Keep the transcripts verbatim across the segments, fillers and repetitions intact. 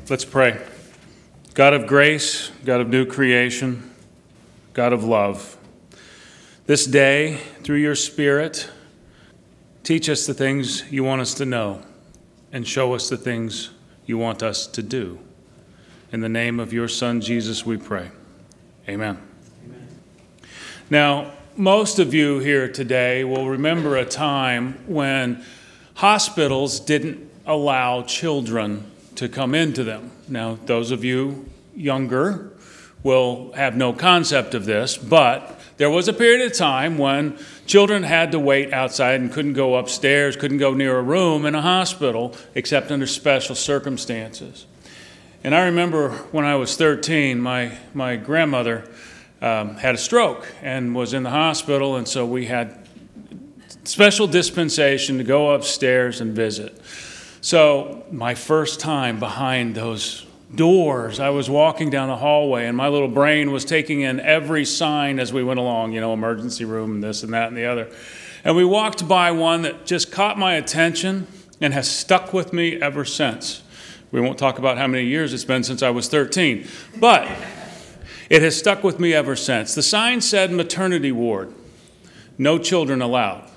Let's pray. God of grace, God of new creation, God of love, this day, through your Spirit, teach us the things you want us to know and show us the things you want us to do. In the name of your Son, Jesus, we pray. Amen. Amen. Now, most of you here today will remember a time when hospitals didn't allow children to come into them. Now, those of you younger will have no concept of this, but there was a period of time when children had to wait outside and couldn't go upstairs, couldn't go near a room in a hospital except under special circumstances. And I remember when I was thirteen, my, my grandmother um, had a stroke and was in the hospital, and so we had special dispensation to go upstairs and visit. So my first time behind those doors, I was walking down the hallway and my little brain was taking in every sign as we went along, you know, emergency room and this and that and the other. And we walked by one that just caught my attention and has stuck with me ever since. We won't talk about how many years it's been since I was thirteen, but it has stuck with me ever since. The sign said maternity ward, no children allowed.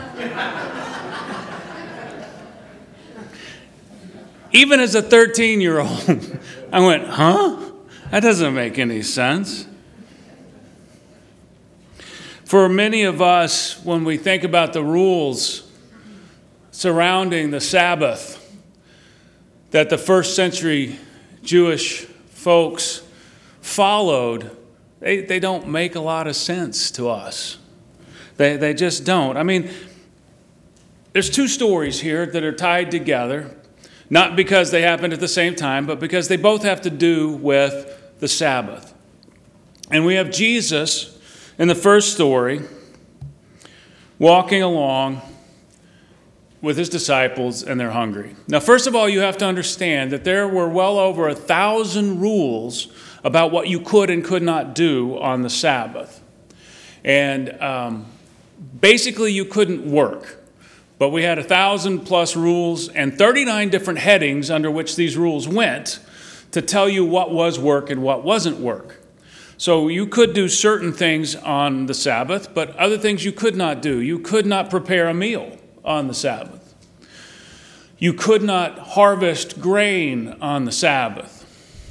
Even as a thirteen-year-old, I went, huh? That doesn't make any sense. For many of us, when we think about the rules surrounding the Sabbath that the first century Jewish folks followed, they, they don't make a lot of sense to us. They, they just don't. I mean, there's two stories here that are tied together. Not because they happened at the same time, but because they both have to do with the Sabbath. And we have Jesus in the first story walking along with his disciples, and they're hungry. Now, first of all, you have to understand that there were well over a thousand rules about what you could and could not do on the Sabbath. And um, basically, you couldn't work. But we had a thousand plus rules and thirty-nine different headings under which these rules went to tell you what was work and what wasn't work. So you could do certain things on the Sabbath, but other things you could not do. You could not prepare a meal on the Sabbath. You could not harvest grain on the Sabbath.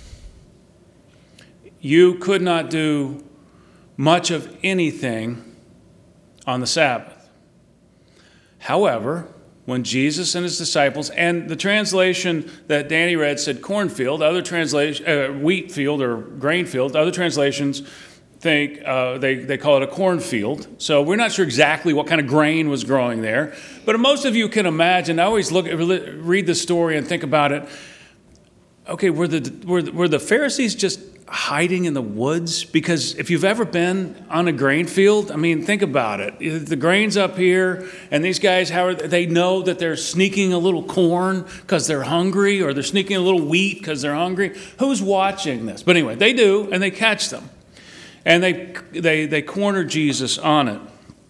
You could not do much of anything on the Sabbath. However, when Jesus and his disciples, and the translation that Danny read said cornfield, other translation, uh, wheat field or grain field, other translations think uh, they, they call it a cornfield. So we're not sure exactly what kind of grain was growing there. But most of you can imagine, I always look read the story and think about it. Okay, were the, were, were the Pharisees just hiding in the woods? Because if you've ever been on a grain field, I mean, think about it. The grain's up here, and these guys, how are they, they know that they're sneaking a little corn because they're hungry, or they're sneaking a little wheat because they're hungry. Who's watching this? But anyway, they do, and they catch them. And they they they corner Jesus on it.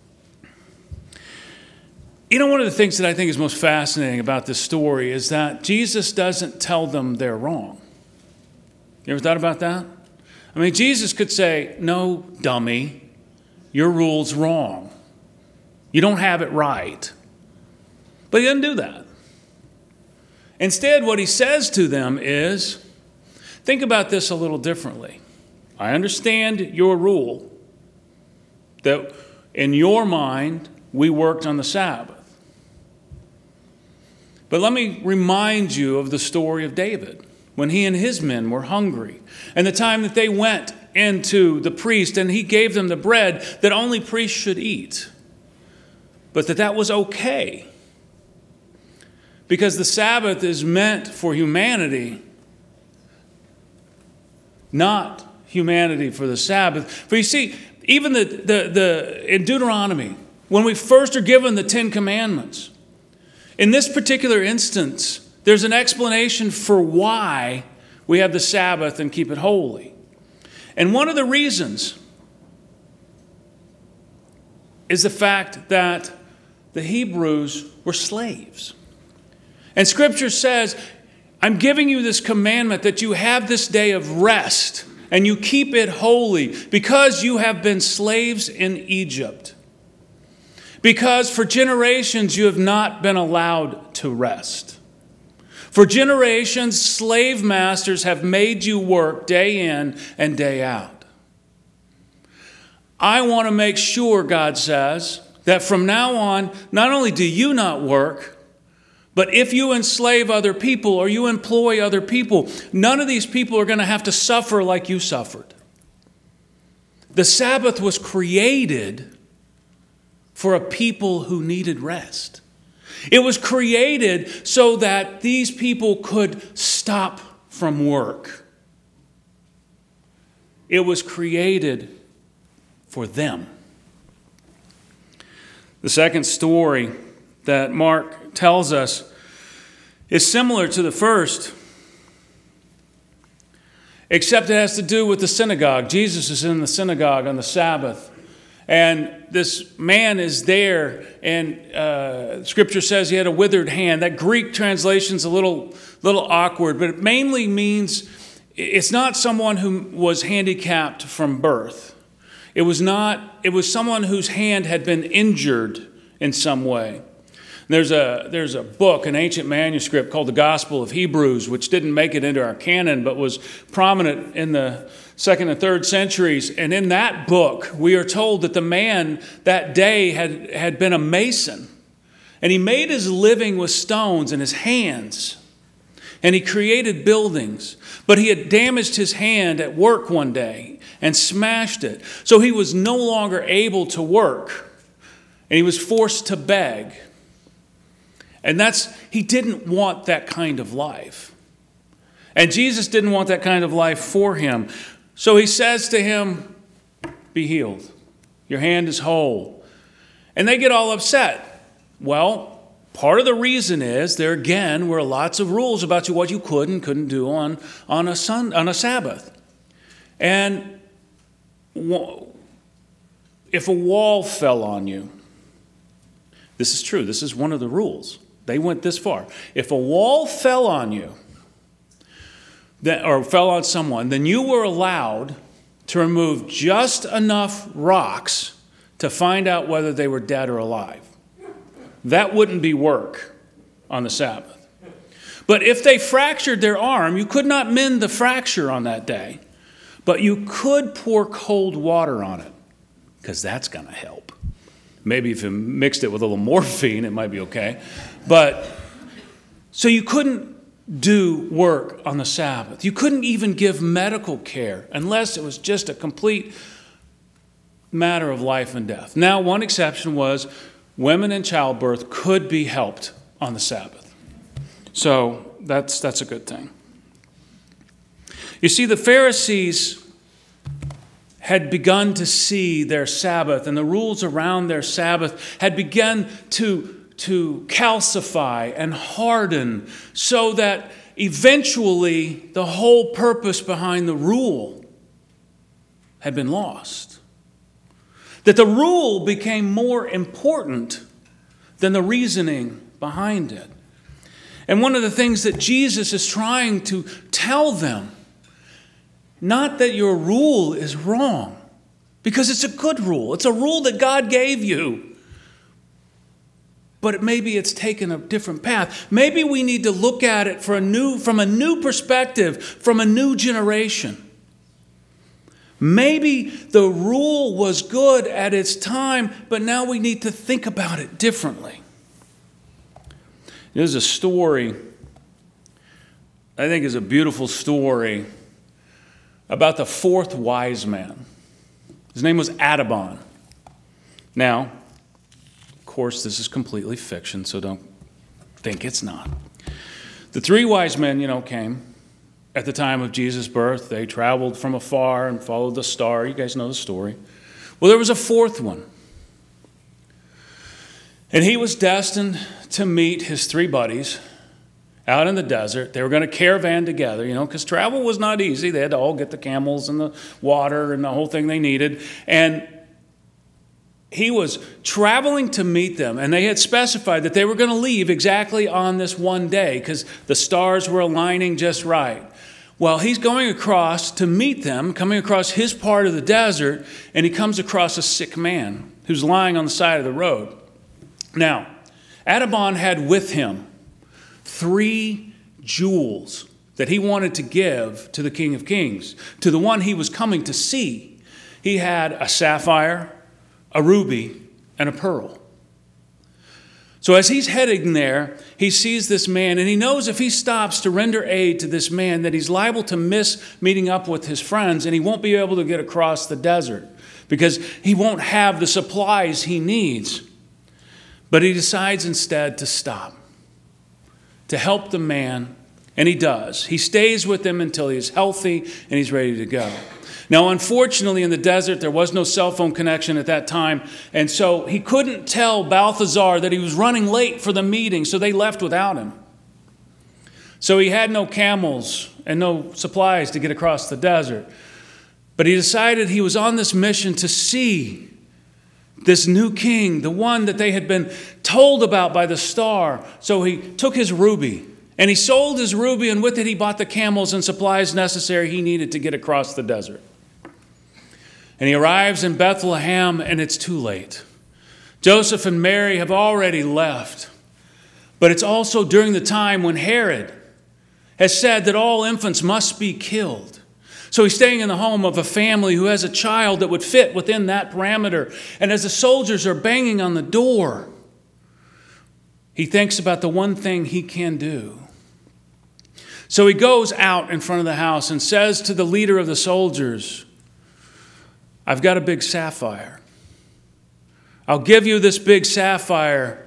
You know, one of the things that I think is most fascinating about this story is that Jesus doesn't tell them they're wrong. You ever thought about that? I mean, Jesus could say, no, dummy, your rule's wrong. You don't have it right. But he doesn't do that. Instead, what he says to them is, think about this a little differently. I understand your rule that in your mind, we worked on the Sabbath. But let me remind you of the story of David, when he and his men were hungry, and the time that they went into the priest and he gave them the bread that only priests should eat, but that that was okay. Because the Sabbath is meant for humanity, not humanity for the Sabbath. For you see, even the, the, the in Deuteronomy, when we first are given the Ten Commandments, in this particular instance, there's an explanation for why we have the Sabbath and keep it holy. And one of the reasons is the fact that the Hebrews were slaves. And Scripture says, I'm giving you this commandment that you have this day of rest and you keep it holy because you have been slaves in Egypt. Because for generations you have not been allowed to rest. For generations, slave masters have made you work day in and day out. I want to make sure, God says, that from now on, not only do you not work, but if you enslave other people or you employ other people, none of these people are going to have to suffer like you suffered. The Sabbath was created for a people who needed rest. It was created so that these people could stop from work. It was created for them. The second story that Mark tells us is similar to the first, except it has to do with the synagogue. Jesus is in the synagogue on the Sabbath. And this man is there, and uh, Scripture says he had a withered hand. That Greek translation's a little, little awkward, but it mainly means it's not someone who was handicapped from birth. It was not. It was someone whose hand had been injured in some way. There's a there's a book, an ancient manuscript called the Gospel of Hebrews, which didn't make it into our canon, but was prominent in the second and third centuries. And in that book, we are told that the man that day had, had been a mason. And he made his living with stones in his hands. And he created buildings. But he had damaged his hand at work one day and smashed it. So he was no longer able to work. And he was forced to beg. And that's, he didn't want that kind of life. And Jesus didn't want that kind of life for him. So he says to him, be healed. Your hand is whole. And they get all upset. Well, part of the reason is there again were lots of rules about you, what you could and couldn't do on, on, a, sun, on a Sabbath. And if a wall fell on you, this is true. This is one of the rules. They went this far. If a wall fell on you, that, or fell on someone, then you were allowed to remove just enough rocks to find out whether they were dead or alive. That wouldn't be work on the Sabbath. But if they fractured their arm, you could not mend the fracture on that day, but you could pour cold water on it, because that's going to help. Maybe if you mixed it with a little morphine, it might be okay. But so you couldn't do work on the Sabbath. You couldn't even give medical care unless it was just a complete matter of life and death. Now, one exception was women in childbirth could be helped on the Sabbath. So that's that's a good thing. You see, the Pharisees had begun to see their Sabbath, and the rules around their Sabbath had begun to to calcify and harden so that eventually the whole purpose behind the rule had been lost. That the rule became more important than the reasoning behind it. And one of the things that Jesus is trying to tell them, not that your rule is wrong, because it's a good rule. It's a rule that God gave you. But maybe it's taken a different path. Maybe we need to look at it for a new, from a new perspective, from a new generation. Maybe the rule was good at its time, but now we need to think about it differently. There's a story, I think is a beautiful story, about the fourth wise man. His name was Adabon. Now, of course, this is completely fiction, so don't think it's not. The three wise men, you know, came at the time of Jesus' birth. They traveled from afar and followed the star. You guys know the story. Well, there was a fourth one. And he was destined to meet his three buddies out in the desert. They were going to caravan together, you know, because travel was not easy. They had to all get the camels and the water and the whole thing they needed. And he was traveling to meet them, and they had specified that they were going to leave exactly on this one day because the stars were aligning just right. Well, he's going across to meet them, coming across his part of the desert, and he comes across a sick man who's lying on the side of the road. Now, Audubon had with him three jewels that he wanted to give to the King of Kings, to the one he was coming to see. He had a sapphire, a ruby, and a pearl. So as he's heading there, he sees this man, and he knows if he stops to render aid to this man that he's liable to miss meeting up with his friends, and he won't be able to get across the desert because he won't have the supplies he needs. But he decides instead to stop, to help the man, and he does. He stays with him until he's healthy and he's ready to go. Now, unfortunately, in the desert, there was no cell phone connection at that time, and so he couldn't tell Balthazar that he was running late for the meeting, so they left without him. So he had no camels and no supplies to get across the desert, but he decided he was on this mission to see this new king, the one that they had been told about by the star. So he took his ruby, and he sold his ruby, and with it he bought the camels and supplies necessary he needed to get across the desert. And he arrives in Bethlehem, and it's too late. Joseph and Mary have already left. But it's also during the time when Herod has said that all infants must be killed. So he's staying in the home of a family who has a child that would fit within that parameter. And as the soldiers are banging on the door, he thinks about the one thing he can do. So he goes out in front of the house and says to the leader of the soldiers, I've got a big sapphire. I'll give you this big sapphire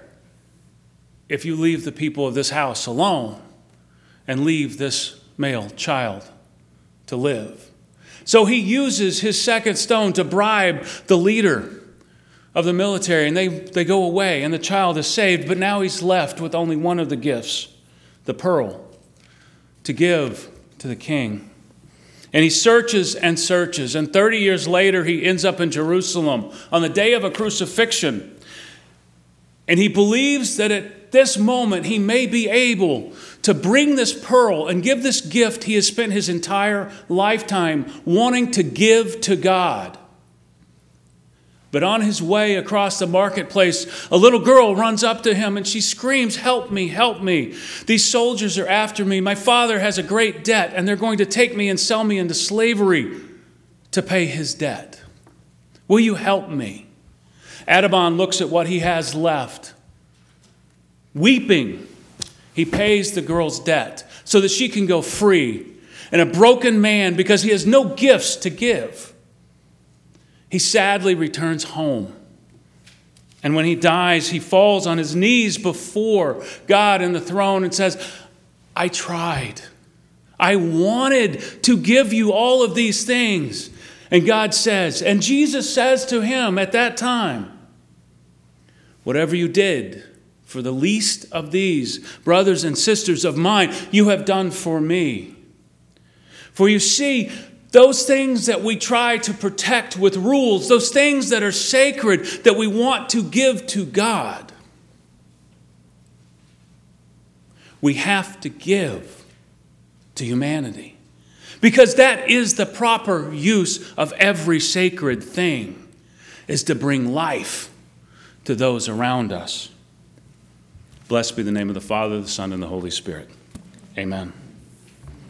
if you leave the people of this house alone and leave this male child to live. So he uses his second stone to bribe the leader of the military, and they, they go away, and the child is saved, but now he's left with only one of the gifts, the pearl, to give to the king. And he searches and searches, and thirty years later he ends up in Jerusalem on the day of a crucifixion. And he believes that at this moment he may be able to bring this pearl and give this gift he has spent his entire lifetime wanting to give to God. But on his way across the marketplace, a little girl runs up to him and she screams, help me, help me. These soldiers are after me. My father has a great debt and they're going to take me and sell me into slavery to pay his debt. Will you help me? Audubon looks at what he has left. Weeping, he pays the girl's debt so that she can go free. And a broken man, because he has no gifts to give, he sadly returns home. And when he dies, he falls on his knees before God in the throne and says, I tried. I wanted to give you all of these things. And God says, and Jesus says to him at that time, whatever you did for the least of these brothers and sisters of mine, you have done for me. For you see, those things that we try to protect with rules, those things that are sacred that we want to give to God, we have to give to humanity. Because that is the proper use of every sacred thing, is to bring life to those around us. Blessed be the name of the Father, the Son, and the Holy Spirit. Amen.